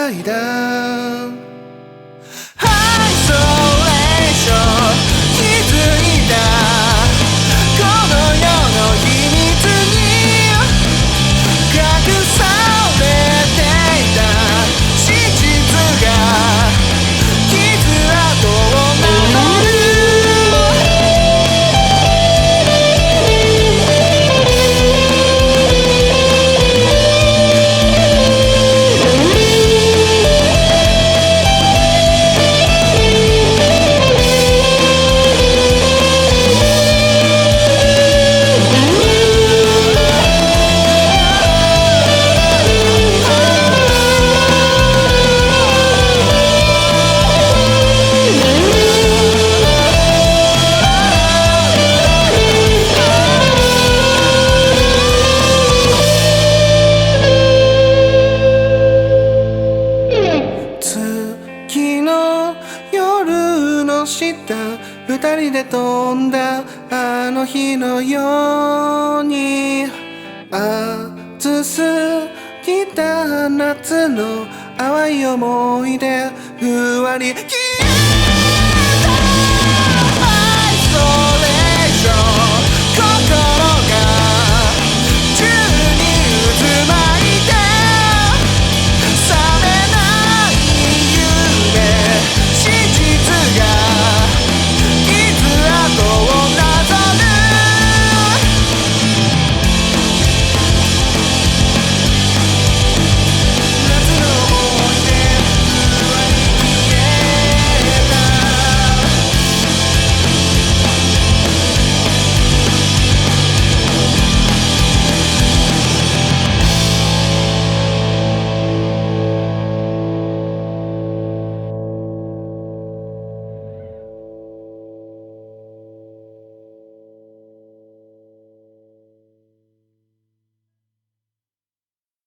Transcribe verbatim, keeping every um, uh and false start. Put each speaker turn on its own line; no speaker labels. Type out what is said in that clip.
いだアイソレーション気づいたこの世の秘密に隠されていた真実が傷跡を守る月の夜の下二人で飛んだあの日のように暑すぎた夏の淡い思い出ふわり消えたアイソレーション